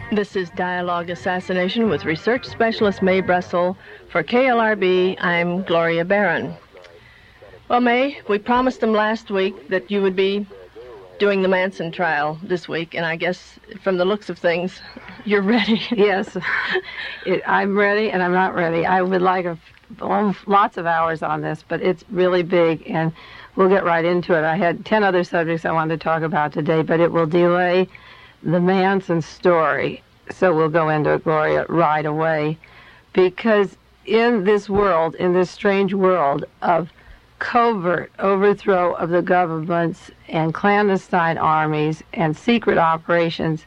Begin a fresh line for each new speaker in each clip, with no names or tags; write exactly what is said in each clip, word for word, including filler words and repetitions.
This is Dialogue Assassination with research specialist Mae Brussel. For K L R B, I'm Gloria Barron. Well, Mae, we promised them last week that you would be doing the Manson trial this week, and I guess from the looks of things, you're ready.
Yes, it, I'm ready, and I'm not ready. I would like a, lots of hours on this, but it's really big, and we'll get right into it. I had ten other subjects I wanted to talk about today, but it will delay the Manson story, so we'll go into it, Gloria, right away, because in this world, in this strange world of covert overthrow of the governments and clandestine armies and secret operations,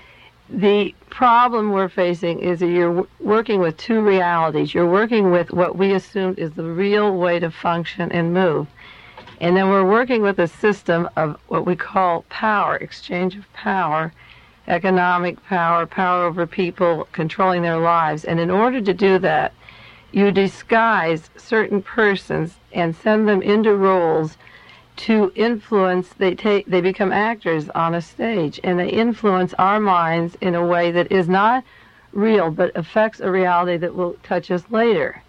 the problem we're facing is that you're w- working with two realities. You're working with what we assumed is the real way to function and move. And then we're working with a system of what we call power, exchange of power, economic power, power over people, controlling their lives. And in order to do that, you disguise certain persons and send them into roles to influence. They take, they become actors on a stage, and they influence our minds in a way that is not real, but affects a reality that will touch us later.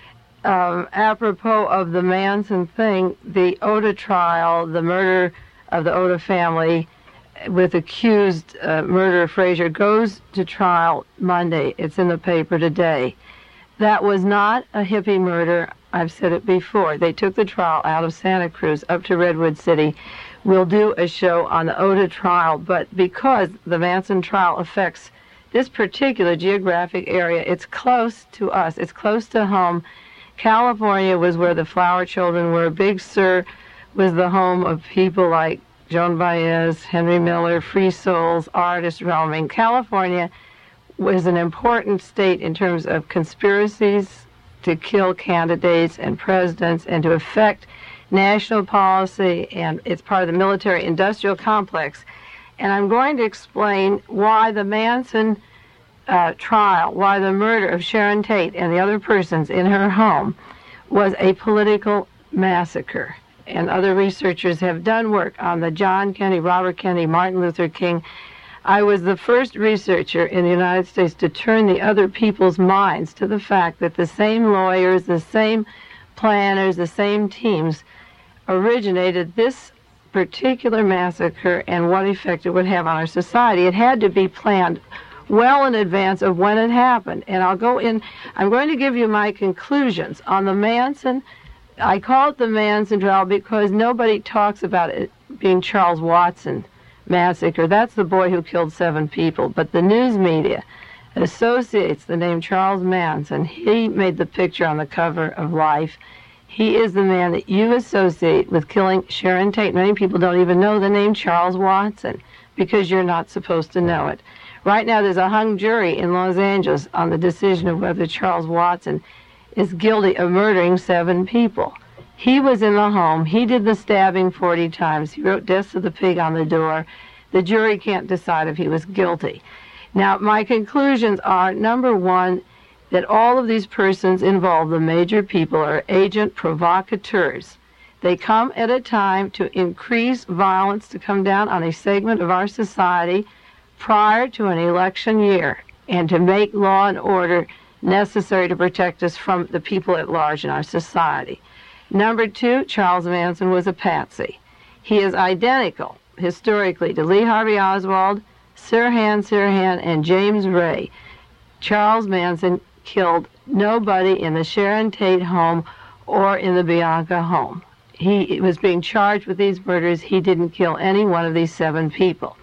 Um, apropos of the Manson thing, the Oda trial, the murder of the Oda family with accused uh, murderer Frazier goes to trial Monday. It's in the paper today. That was not a hippie murder. I've said it before. They took the trial out of Santa Cruz up to Redwood City. We'll do a show on the Oda trial, but because the Manson trial affects this particular geographic area, it's close to us. It's close to home. California was where the Flower Children were. Big Sur was the home of people like Joan Baez, Henry Miller, free souls, artists roaming. California was an important state in terms of conspiracies to kill candidates and presidents and to affect national policy, and it's part of the military-industrial complex. And I'm going to explain why the Manson uh, trial, why the murder of Sharon Tate and the other persons in her home was a political massacre. And other researchers have done work on the John Kennedy, Robert Kennedy, Martin Luther King. I was the first researcher in the United States to turn the other people's minds to the fact that the same lawyers, the same planners, the same teams originated this particular massacre and what effect it would have on our society. It had to be planned well in advance of when it happened. And I'll go in, I'm going to give you my conclusions on the Manson. I call it the Manson trial because nobody talks about it being Charles Watson massacre. That's the boy who killed seven people. But the news media associates the name Charles Manson. He made the picture on the cover of Life. He is the man that you associate with killing Sharon Tate. Many people don't even know the name Charles Watson because you're not supposed to know it. Right now there's a hung jury in Los Angeles on the decision of whether Charles Watson is guilty of murdering seven people. He was in the home. He did the stabbing forty times. He wrote Death of the Pig on the door. The jury can't decide if he was guilty. Now, my conclusions are, number one, that all of these persons involved, the major people, are agent provocateurs. They come at a time to increase violence, to come down on a segment of our society prior to an election year, and to make law and order necessary to protect us from the people at large in our society. Number two, Charles Manson was a patsy. He is identical, historically, to Lee Harvey Oswald, Sirhan Sirhan, and James Ray. Charles Manson killed nobody in the Sharon Tate home or in the Bianca home. He was being charged with these murders. He didn't kill any one of these seven people.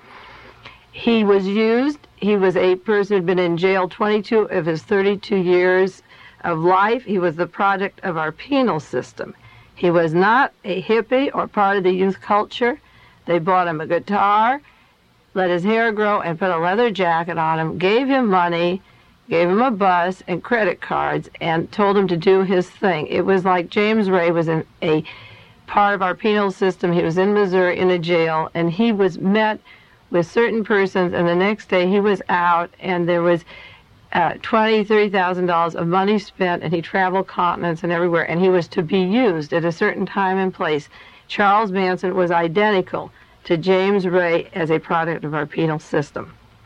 He was used. He was a person who had been in jail twenty-two of his thirty-two years of life. He was the product of our penal system. He was not a hippie or part of the youth culture. They bought him a guitar, let his hair grow, and put a leather jacket on him, gave him money, gave him a bus and credit cards, and told him to do his thing. It was like James Ray was in a part of our penal system. He was in Missouri in a jail, and he was met with certain persons, and the next day he was out, and there was uh, twenty thousand dollars, thirty thousand dollars of money spent, and he traveled continents and everywhere, and he was to be used at a certain time and place. Charles Manson was identical to James Ray as a product of our penal system.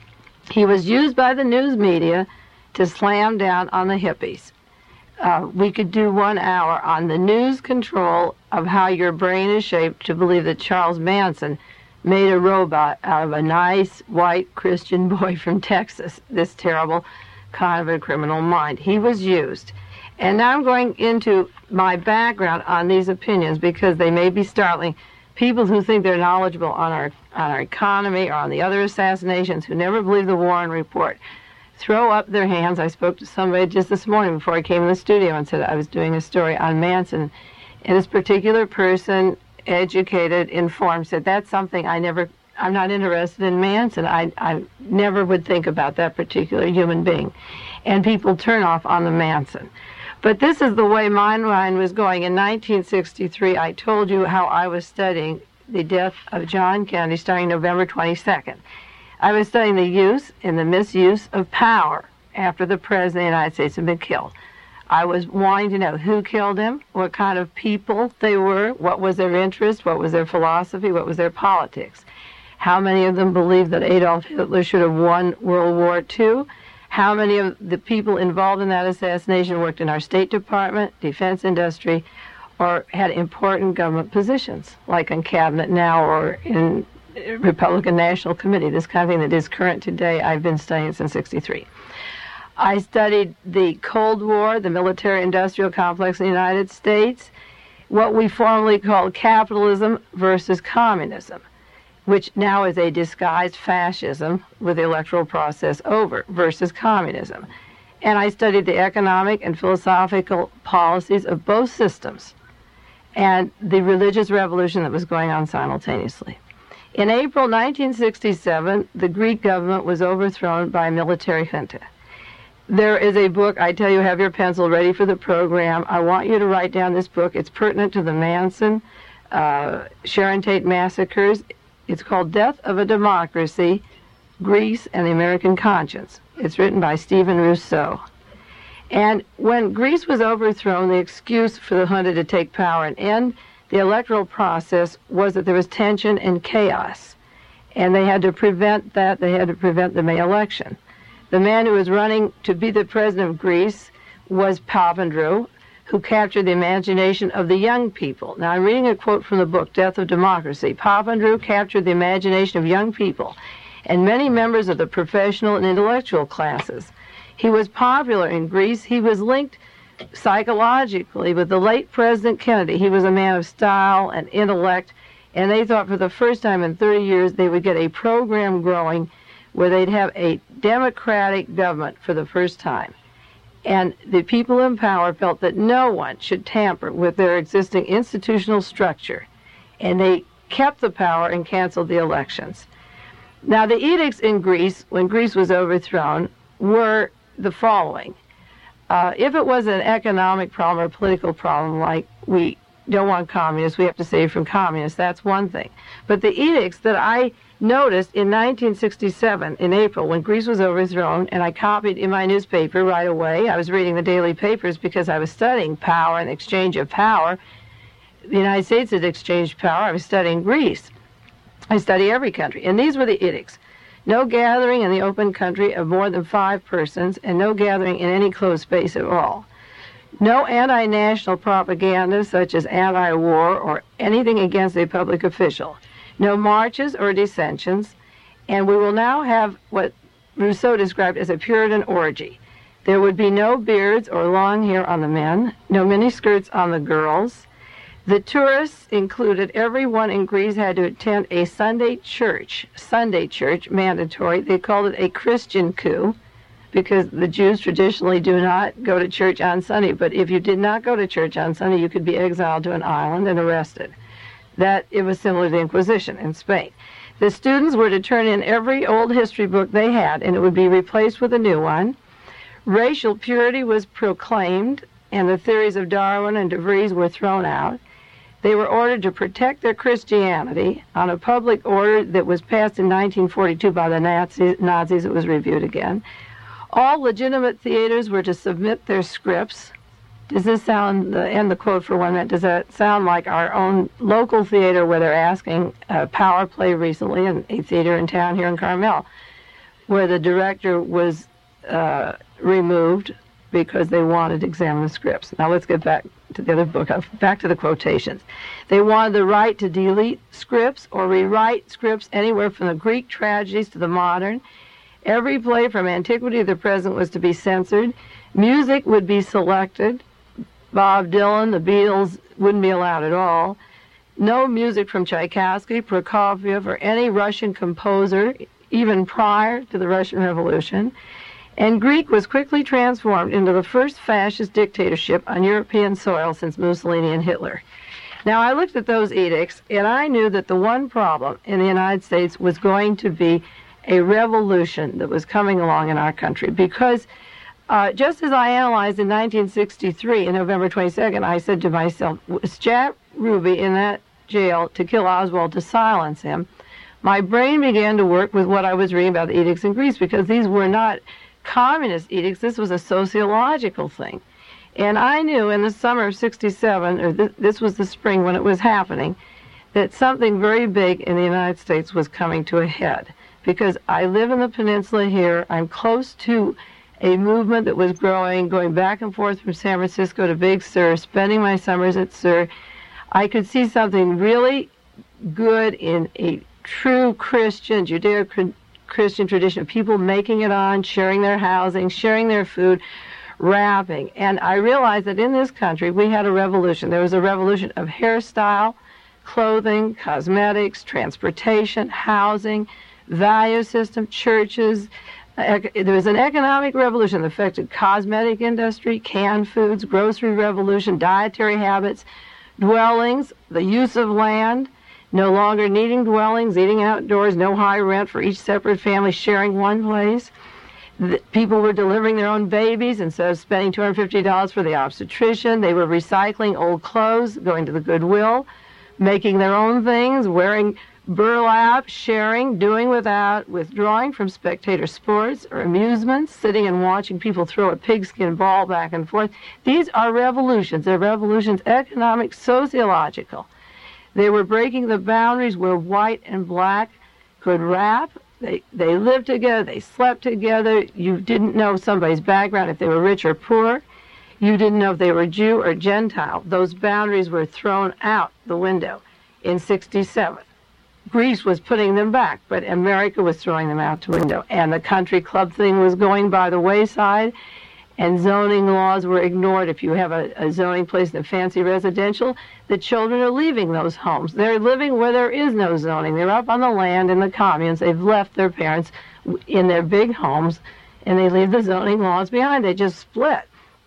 He was used by the news media to slam down on the hippies. Uh, we could do one hour on the news control of how your brain is shaped to believe that Charles Manson made a robot out of a nice, white Christian boy from Texas, this terrible kind of a criminal mind. He was used. And now I'm going into my background on these opinions because they may be startling. People who think they're knowledgeable on our on our economy or on the other assassinations, who never believe the Warren Report, throw up their hands. I spoke to somebody just this morning before I came in the studio and said I was doing a story on Manson. And this particular person, educated, informed, said, that's something I never, I'm not interested in Manson. I, I never would think about that particular human being. And people turn off on the Manson. But this is the way my mind was going. In nineteen sixty-three, I told you how I was studying the death of John Kennedy starting November twenty-second. I was studying the use and the misuse of power after the President of the United States had been killed. I was wanting to know who killed him, what kind of people they were, what was their interest, what was their philosophy, what was their politics. How many of them believed that Adolf Hitler should have won World War Two? How many of the people involved in that assassination worked in our State Department, defense industry, or had important government positions, like in cabinet now or in Republican National Committee, this kind of thing that is current today. I've been studying since sixty-three. I studied the Cold War, the military-industrial complex in the United States, what we formerly called capitalism versus communism, which now is a disguised fascism with the electoral process over, versus communism. And I studied the economic and philosophical policies of both systems and the religious revolution that was going on simultaneously. In April nineteen sixty-seven, the Greek government was overthrown by a military junta. There is a book, I tell you, have your pencil ready for the program. I want you to write down this book. It's pertinent to the Manson, uh, Sharon Tate massacres. It's called Death of a Democracy, Greece and the American Conscience. It's written by Stephen Rousseau. And when Greece was overthrown, the excuse for the junta to take power and end the electoral process was that there was tension and chaos. And they had to prevent that. They had to prevent the May election. The man who was running to be the president of Greece was Papandreou, who captured the imagination of the young people. Now, I'm reading a quote from the book, Death of Democracy. Papandreou captured the imagination of young people and many members of the professional and intellectual classes. He was popular in Greece. He was linked psychologically with the late President Kennedy. He was a man of style and intellect, and they thought for the first time in thirty years they would get a program growing where they'd have a democratic government for the first time. And the people in power felt that no one should tamper with their existing institutional structure. And they kept the power and canceled the elections. Now, the edicts in Greece, when Greece was overthrown, were the following. Uh, if it was an economic problem or a political problem, like we don't want communists, we have to save from communists, that's one thing. But the edicts that I noticed in nineteen sixty-seven, in April, when Greece was overthrown, and I copied in my newspaper right away. I was reading the daily papers because I was studying power and exchange of power. The United States had exchanged power. I was studying Greece. I study every country. And these were the edicts. No gathering in the open country of more than five persons, and no gathering in any closed space at all. No anti-national propaganda such as anti-war or anything against a public official. No marches or dissensions, and we will now have what Rousseau described as a Puritan orgy. There would be no beards or long hair on the men, no miniskirts on the girls. The tourists included, everyone in Greece had to attend a Sunday church, Sunday church, mandatory. They called it a Christian coup because the Jews traditionally do not go to church on Sunday, but if you did not go to church on Sunday, you could be exiled to an island and arrested. That it was similar to the Inquisition in Spain. The students were to turn in every old history book they had, and it would be replaced with a new one. Racial purity was proclaimed, and the theories of Darwin and De Vries were thrown out. They were ordered to protect their Christianity on a public order that was passed in nineteen forty-two by the Nazis. Nazis. It was reviewed again. All legitimate theaters were to submit their scripts. Does this sound, the end the quote for one minute, does that sound like our own local theater where they're asking uh, power play recently in a theater in town here in Carmel? where the director was uh, removed because they wanted to examine the scripts. Now let's get back to the other book, back to the quotations. They wanted the right to delete scripts or rewrite scripts anywhere from the Greek tragedies to the modern. Every play from antiquity to the present was to be censored. Music would be selected. Bob Dylan, the Beatles wouldn't be allowed at all. No music from Tchaikovsky, Prokofiev, or any Russian composer, even prior to the Russian Revolution. And Greek was quickly transformed into the first fascist dictatorship on European soil since Mussolini and Hitler. Now, I looked at those edicts, and I knew that the one problem in the United States was going to be a revolution that was coming along in our country, because uh, just as I analyzed in nineteen sixty-three, on November twenty-second, I said to myself, was Jack Ruby in that jail to kill Oswald, to silence him? My brain began to work with what I was reading about the edicts in Greece, because these were not communist edicts. This was a sociological thing. And I knew in the summer of sixty-seven, or th- this was the spring when it was happening, that something very big in the United States was coming to a head. Because I live in the peninsula here, I'm close to a movement that was growing, going back and forth from San Francisco to Big Sur, spending my summers at Sur. I could see something really good in a true Christian, Judeo-Christian tradition of people making it on, sharing their housing, sharing their food, rapping. And I realized that in this country we had a revolution. There was a revolution of hairstyle, clothing, cosmetics, transportation, housing, value system, churches. Ec- there was an economic revolution that affected cosmetic industry, canned foods, grocery revolution, dietary habits, dwellings, the use of land, no longer needing dwellings, eating outdoors, no high rent for each separate family, sharing one place. The people were delivering their own babies instead of spending two hundred fifty dollars for the obstetrician. They were recycling old clothes, going to the Goodwill, making their own things, wearing burlap, sharing, doing without, withdrawing from spectator sports or amusements, sitting and watching people throw a pigskin ball back and forth. These are revolutions. They're revolutions, economic, sociological. They were breaking the boundaries where white and black could rap. They they lived together. They slept together. You didn't know somebody's background, if they were rich or poor. You didn't know if they were Jew or Gentile. Those boundaries were thrown out the window in sixty-seven. Greece was putting them back, but America was throwing them out the window. And the country club thing was going by the wayside, and zoning laws were ignored. If you have a, a zoning place in a fancy residential, the children are leaving those homes. They're living where there is no zoning. They're up on the land in the communes. They've left their parents in their big homes, and they leave the zoning laws behind. They just split.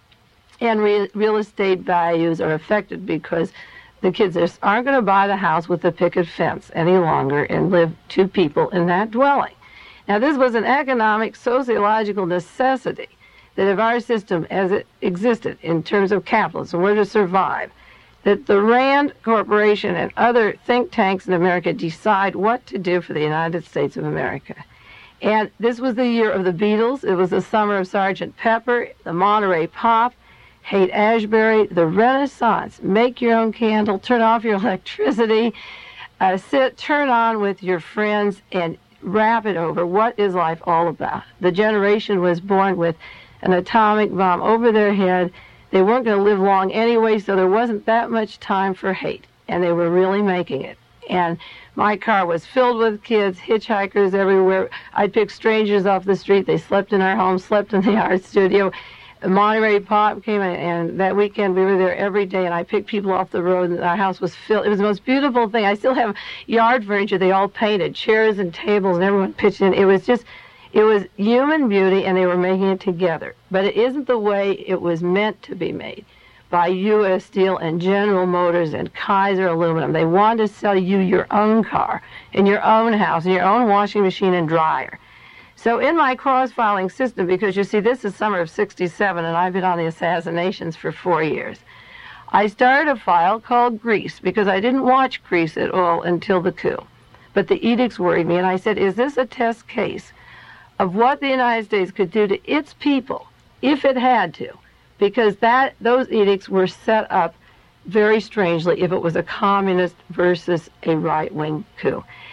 And re- real estate values are affected because the kids aren't going to buy the house with the picket fence any longer and live two people in that dwelling. Now, this was an economic, sociological necessity that if our system as it existed in terms of capitalism were to survive, that the Rand Corporation and other think tanks in America decide what to do for the United States of America. And this was the year of the Beatles. It was the summer of Sergeant Pepper, the Monterey Pop, Haight-Ashbury, the Renaissance. Make your own candle, turn off your electricity, uh, sit, turn on with your friends, and rap it over. What is life all about? The generation was born with an atomic bomb over their head. They weren't going to live long anyway, so there wasn't that much time for hate, and they were really making it. And my car was filled with kids, hitchhikers everywhere. I'd pick strangers off the street. They slept in our home, slept in the art studio. Monterey Pop came in, and that weekend we were there every day, and I picked people off the road, and our house was filled. It was the most beautiful thing. I still have yard furniture they all painted, chairs and tables, and everyone pitched in. It was just, it was human beauty, and they were making it together. But it isn't the way it was meant to be made by U S Steel and General Motors and Kaiser Aluminum. They wanted to sell you your own car, in your own house, in your own washing machine and dryer. So in my cross-filing system, because you see, this is summer of sixty-seven, and I've been on the assassinations for four years, I started a file called Greece, because I didn't watch Greece at all until the coup. But the edicts worried me, and I said, is this a test case of what the United States could do to its people if it had to? Because that those edicts were set up very strangely if it was a communist versus a right-wing coup.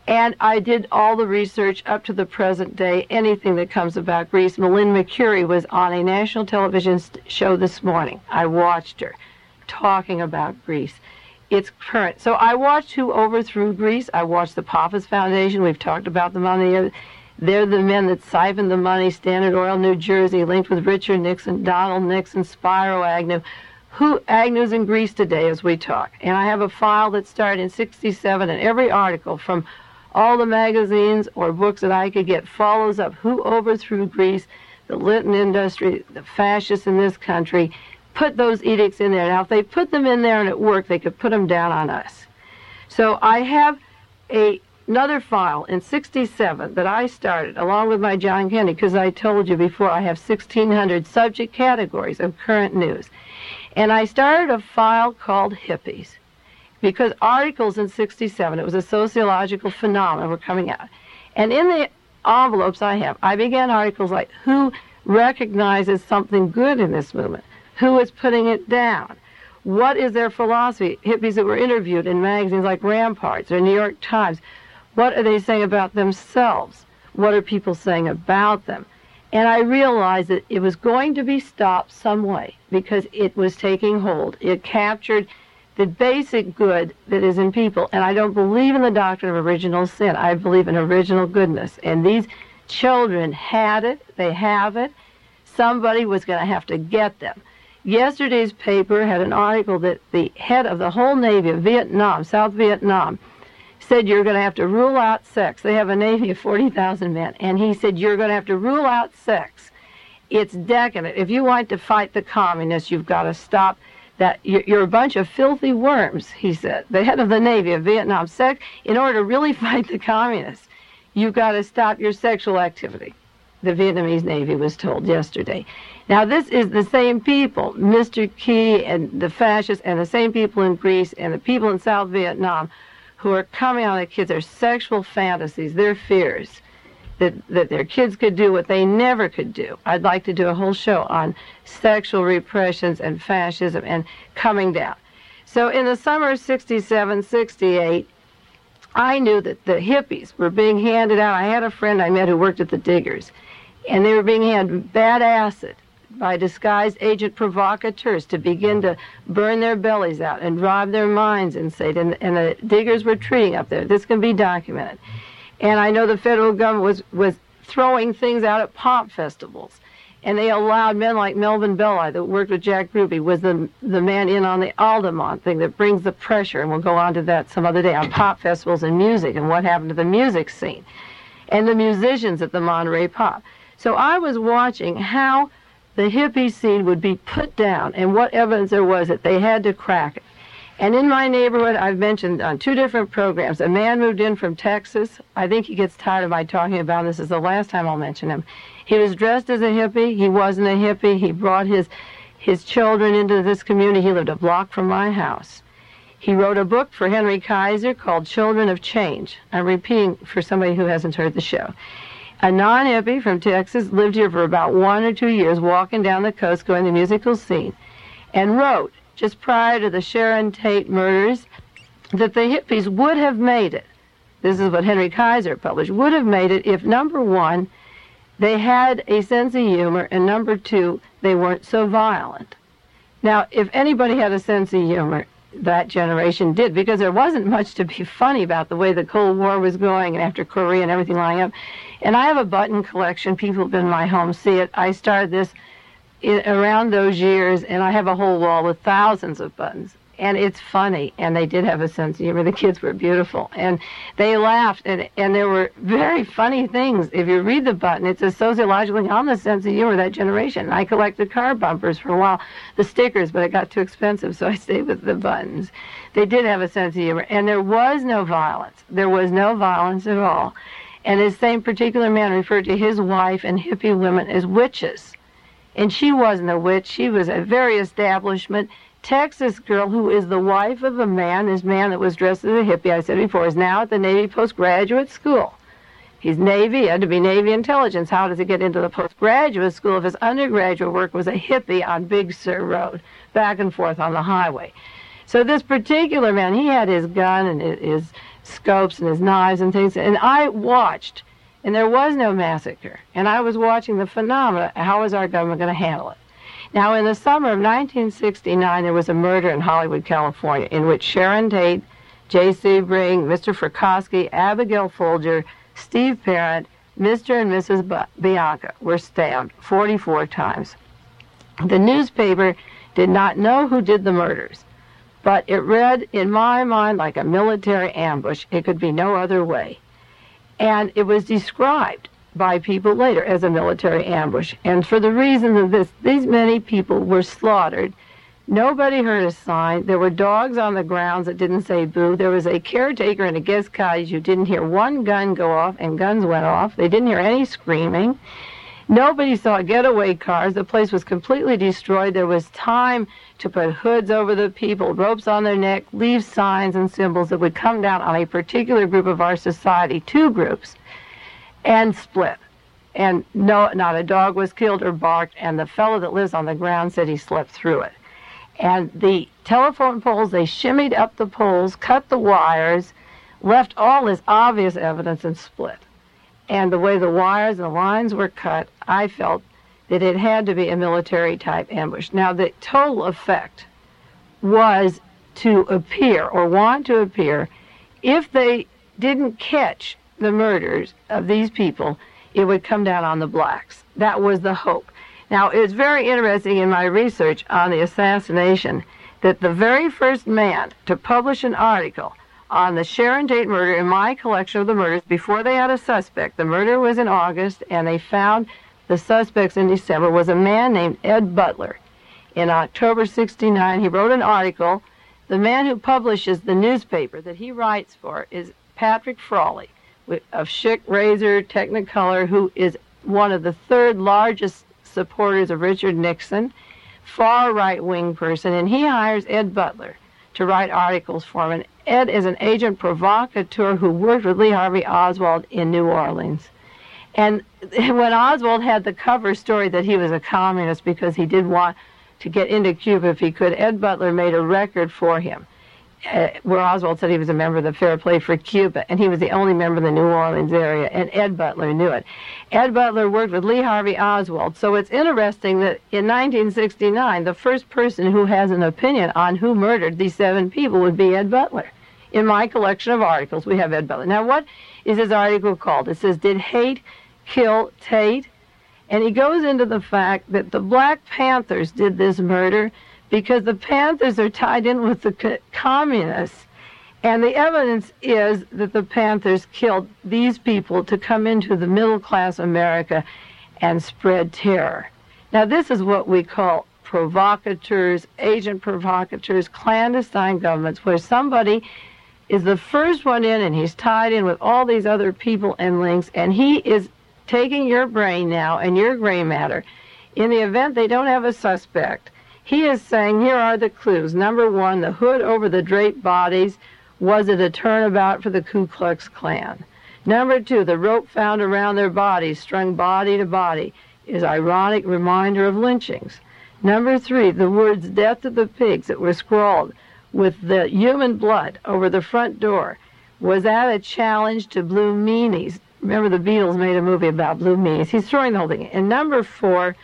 And I did all the research up to the present day, anything that comes about Greece. Malin McCurry was on a national television show this morning. I watched her talking about Greece. It's current. So I watched Who Overthrew Greece. I watched the Pappas Foundation. We've talked about them on the air. They're the men that siphoned the money. Standard Oil, New Jersey, linked with Richard Nixon, Donald Nixon, Spiro Agnew. Who Agnew's in Greece today as we talk. And I have a file that started in sixty-seven, and every article from all the magazines or books that I could get follows up who overthrew Greece, the Linton industry, the fascists in this country. Put those edicts in there. Now, if they put them in there and it worked, they could put them down on us. So I have a, another file in sixty-seven that I started along with my John Kennedy, because I told you before I have sixteen hundred subject categories of current news. And I started a file called Hippies, because articles in sixty-seven, it was a sociological phenomenon, were coming out. And in the envelopes I have, I began articles like, who recognizes something good in this movement? Who is putting it down? What is their philosophy? Hippies that were interviewed in magazines like Ramparts or New York Times, what are they saying about themselves? What are people saying about them? And I realized that it was going to be stopped some way because it was taking hold. It captured the basic good that is in people. And I don't believe in the doctrine of original sin. I believe in original goodness. And these children had it. They have it. Somebody was going to have to get them. Yesterday's paper had an article that the head of the whole Navy of Vietnam, South Vietnam, said you're going to have to rule out sex. They have a Navy of forty thousand men. And he said you're going to have to rule out sex. It's decadent. If you want to fight the communists, you've got to stop that. You're a bunch of filthy worms, he said. The head of the Navy of Vietnam said, in order to really fight the communists, you've got to stop your sexual activity. The Vietnamese Navy was told yesterday. Now, this is the same people, Mister Key and the fascists, and the same people in Greece and the people in South Vietnam who are coming on the kids, their sexual fantasies, their fears, that, that their kids could do what they never could do. I'd like to do a whole show on sexual repressions and fascism and coming down. So in the summer of sixty-seven, sixty-eight, I knew that the hippies were being handed out. I had a friend I met who worked at the Diggers, and they were being handed bad acid by disguised agent provocateurs to begin to burn their bellies out and rob their minds and say, and, and the Diggers were treating up there. This can be documented. And I know the federal government was, was throwing things out at pop festivals. And they allowed men like Melvin Belli, that worked with Jack Ruby, was the, the man in on the Altamont thing that brings the pressure. And we'll go on to that some other day on pop festivals and music and what happened to the music scene and the musicians at the Monterey Pop. So I was watching how the hippie scene would be put down and what evidence there was that they had to crack it. And in my neighborhood, I've mentioned on two different programs, a man moved in from Texas. I think he gets tired of my talking about this. This is the last time I'll mention him. He was dressed as a hippie. He wasn't a hippie. He brought his, his children into this community. He lived a block from my house. He wrote a book for Henry Kaiser called Children of Change. I'm repeating for somebody who hasn't heard the show. A non-hippie from Texas lived here for about one or two years, walking down the coast, going to the musical scene, and wrote, just prior to the Sharon Tate murders, that the hippies would have made it. This is what Henry Kaiser published. Would have made it if, number one, they had a sense of humor, and number two, they weren't so violent. Now, if anybody had a sense of humor, that generation did, because there wasn't much to be funny about the way the Cold War was going and after Korea and everything lining up. And I have a button collection. People have been in my home see it. I started this in, around those years, and I have a whole wall with thousands of buttons. And it's funny, and they did have a sense of humor. The kids were beautiful, and they laughed, and, and there were very funny things. If you read the button, it's a sociologically honest sense of humor of that generation. I collected car bumpers for a while, the stickers, but it got too expensive, so I stayed with the buttons. They did have a sense of humor, and there was no violence. There was no violence at all. And this same particular man referred to his wife and hippie women as witches. And she wasn't a witch. She was a very establishment Texas girl who is the wife of a man. This man that was dressed as a hippie, I said before, is now at the Navy postgraduate school. He's Navy, he had to be Navy intelligence. How does he get into the postgraduate school if his undergraduate work was a hippie on Big Sur Road, back and forth on the highway? So this particular man, he had his gun and his scopes and his knives and things. And I watched, and there was no massacre. And I was watching the phenomena. How is our government going to handle it? Now, in the summer of nineteen sixty-nine, there was a murder in Hollywood, California, in which Sharon Tate, J. Sebring, Mister Frykowski, Abigail Folger, Steve Parent, Mister and Missus Bianca were stabbed forty-four times. The newspaper did not know who did the murders, but it read, in my mind, like a military ambush. It could be no other way. And it was described by people later as a military ambush. And for the reason of this, these many people were slaughtered. Nobody heard a sign. There were dogs on the grounds that didn't say boo. There was a caretaker in a guest cottage who didn't hear one gun go off, and guns went off. They didn't hear any screaming. Nobody saw getaway cars. The place was completely destroyed. There was time to put hoods over the people, ropes on their neck, leave signs and symbols that would come down on a particular group of our society, two groups, and split. And no, not a dog was killed or barked, and the fellow that lives on the ground said he slept through it. And the telephone poles, they shimmied up the poles, cut the wires, left all this obvious evidence, and split. And the way the wires and the lines were cut, I felt that it had to be a military-type ambush. Now, the total effect was to appear, or want to appear, if they didn't catch the murders of these people, it would come down on the blacks. That was the hope. Now, it's very interesting in my research on the assassination that the very first man to publish an article on the Sharon Tate murder in my collection of the murders, before they had a suspect, the murder was in August, and they found the suspects in December, was a man named Ed Butler. In October sixty-nine, he wrote an article. The man who publishes the newspaper that he writes for is Patrick Frawley of Schick, Razor, Technicolor, who is one of the third largest supporters of Richard Nixon, far right-wing person, and he hires Ed Butler to write articles for him. And Ed is an agent provocateur who worked with Lee Harvey Oswald in New Orleans. And when Oswald had the cover story that he was a communist because he did want to get into Cuba if he could, Ed Butler made a record for him, uh, where Oswald said he was a member of the Fair Play for Cuba, and he was the only member in the New Orleans area, and Ed Butler knew it. Ed Butler worked with Lee Harvey Oswald, so it's interesting that in nineteen sixty-nine, the first person who has an opinion on who murdered these seven people would be Ed Butler. In my collection of articles, we have Ed Butler. Now, what is his article called? It says, Did Hate Kill Tate? And he goes into the fact that the Black Panthers did this murder because the Panthers are tied in with the co- communists. And the evidence is that the Panthers killed these people to come into the middle-class America and spread terror. Now, this is what we call provocateurs, agent provocateurs, clandestine governments, where somebody is the first one in and he's tied in with all these other people and links, and he is taking your brain now and your gray matter. In the event they don't have a suspect, he is saying, here are the clues. Number one, the hood over the draped bodies. Was it a turnabout for the Ku Klux Klan? Number two, the rope found around their bodies, strung body to body, is ironic reminder of lynchings. Number three, the words death to the pigs that were scrawled with the human blood over the front door. Was that a challenge to blue meanies? Remember, the Beatles made a movie about blue meanies. He's throwing the whole thing in. And number four,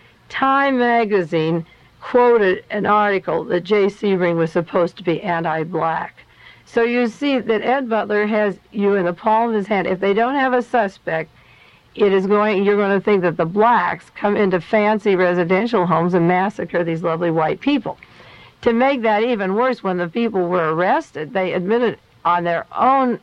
Time magazine quoted an article that J. Sebring was supposed to be anti-black. So you see that Ed Butler has you in the palm of his hand. If they don't have a suspect, it is going. You're going to think that the blacks come into fancy residential homes and massacre these lovely white people. To make that even worse, when the people were arrested, they admitted on their own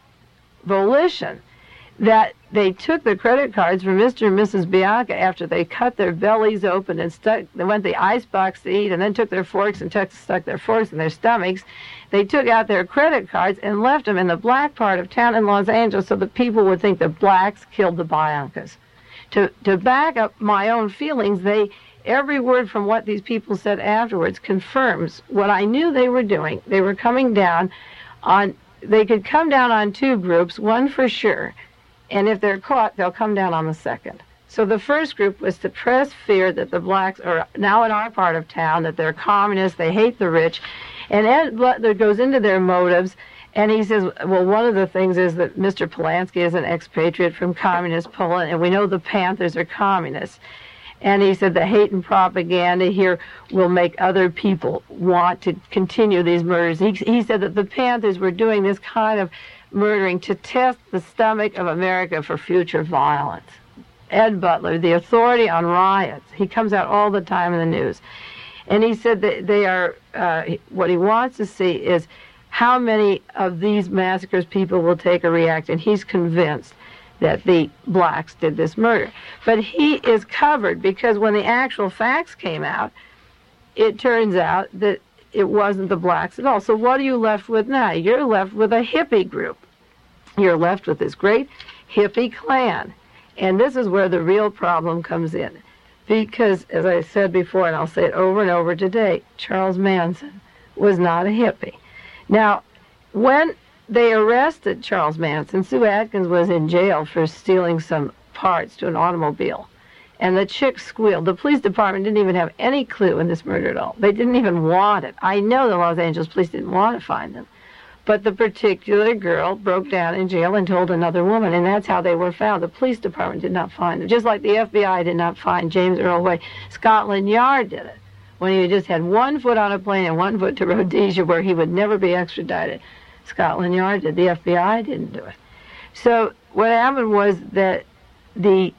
volition that they took the credit cards from Mister and Missus Bianca after they cut their bellies open and stuck, they went to the icebox to eat and then took their forks and tuck, stuck their forks in their stomachs. They took out their credit cards and left them in the black part of town in Los Angeles so that people would think that blacks killed the Biancas. To, to back up my own feelings, they every word from what these people said afterwards confirms what I knew they were doing. They were coming down on, they could come down on two groups, one for sure, and if they're caught, they'll come down on the second. So the first group was to press fear that the blacks are now in our part of town, that they're communists, they hate the rich. And Ed Butler goes into their motives And he says, well, one of the things is that Mister Polanski is an expatriate from communist Poland, and we know the Panthers are communists. And he said the hate and propaganda here will make other people want to continue these murders. He, he said that the Panthers were doing this kind of murdering to test the stomach of America for future violence. Ed Butler, the authority on riots, he comes out all the time in the news. And he said that they are, uh, what he wants to see is how many of these massacres people will take or react, and he's convinced that the blacks did this murder. But he is covered because when the actual facts came out, it turns out that it wasn't the blacks at all. So what are you left with now? You're left with a hippie group. You're left with this great hippie clan. And this is where the real problem comes in. Because, as I said before, and I'll say it over and over today, Charles Manson was not a hippie. Now, when they arrested Charles Manson, Sue Atkins was in jail for stealing some parts to an automobile. And the chick squealed. The police department didn't even have any clue in this murder at all. They didn't even want it. I know the Los Angeles police didn't want to find them. But the particular girl broke down in jail and told another woman, and that's how they were found. The police department did not find them. Just like the F B I did not find James Earl Way. Scotland Yard did it when he just had one foot on a plane and one foot to Rhodesia where he would never be extradited. Scotland Yard did. The F B I didn't do it. So what happened was that the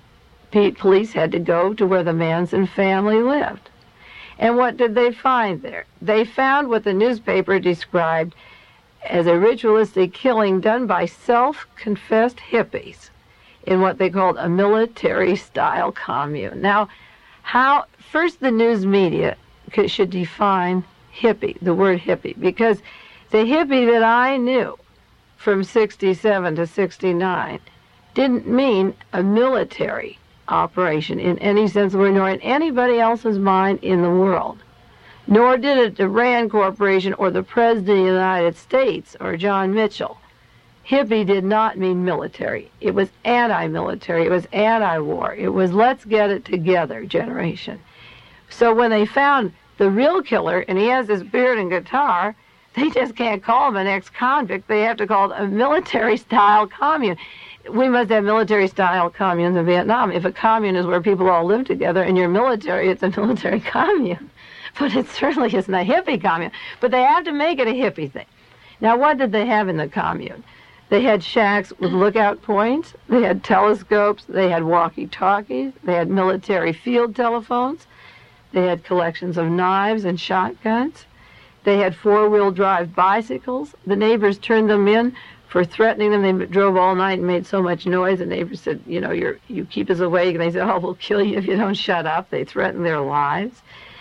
police had to go to where the Manson family lived. And what did they find there? They found what the newspaper described as a ritualistic killing done by self-confessed hippies in what they called a military-style commune. Now, how first the news media should define hippie, the word hippie, because the hippie that I knew from sixty-seven to sixty-nine didn't mean a military operation in any sense of the word, nor in anybody else's mind in the world. Nor did it the Rand Corporation or the President of the United States or John Mitchell. Hippie did not mean military. It was anti-military. It was anti-war. It was let's get it together generation. So when they found the real killer, and he has this beard and guitar, they just can't call him an ex-convict. They have to call it a military-style commune. We must have military-style communes in Vietnam. If a commune is where people all live together and you're military, it's a military commune. But it certainly isn't a hippie commune. But they have to make it a hippie thing. Now, what did they have in the commune? They had shacks with lookout points. They had telescopes. They had walkie-talkies. They had military field telephones. They had collections of knives and shotguns. They had four-wheel drive bicycles. The neighbors turned them in for threatening them. They drove all night and made so much noise. The neighbors said, you know, you're, you keep us awake. And they said, oh, we'll kill you if you don't shut up. They threatened their lives.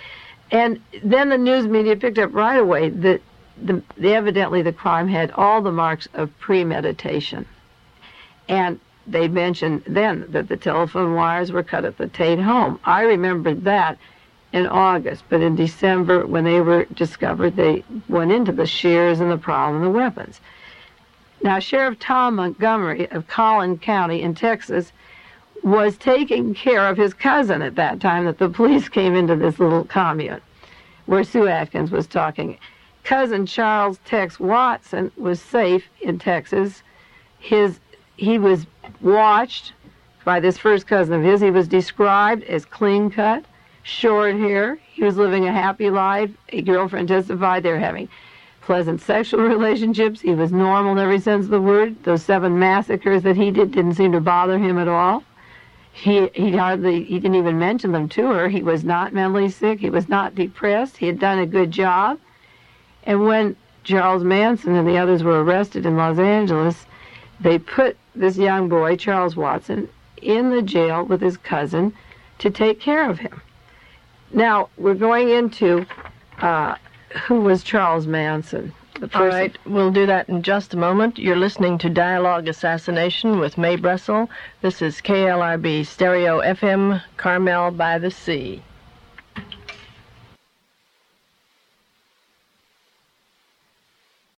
And then the news media picked up right away that the, the, evidently the crime had all the marks of premeditation. And they mentioned then that the telephone wires were cut at the Tate home. I remembered that in August, but in December, when they were discovered, they went into the shears and the problem and the weapons. Now, Sheriff Tom Montgomery of Collin County in Texas was taking care of his cousin at that time that the police came into this little commune where Sue Atkins was talking. Cousin Charles Tex Watson was safe in Texas. His, he was watched by this first cousin of his. He was described as clean-cut, short hair. He was living a happy life. A girlfriend testified they were having pleasant sexual relationships. He was normal in every sense of the word. Those seven massacres that he did didn't seem to bother him at all. He he hardly he didn't even mention them to her. He was not mentally sick. He was not depressed. He had done a good job. And when Charles Manson and the others were arrested in Los Angeles, they put this young boy, Charles Watson, in the jail with his cousin to take care of him. Now, we're going into uh, who was Charles Manson. The person.
All right, we'll do that in just a moment. You're listening to Dialogue Assassination with Mae Brussell. This is K L R B Stereo F M, Carmel by the Sea.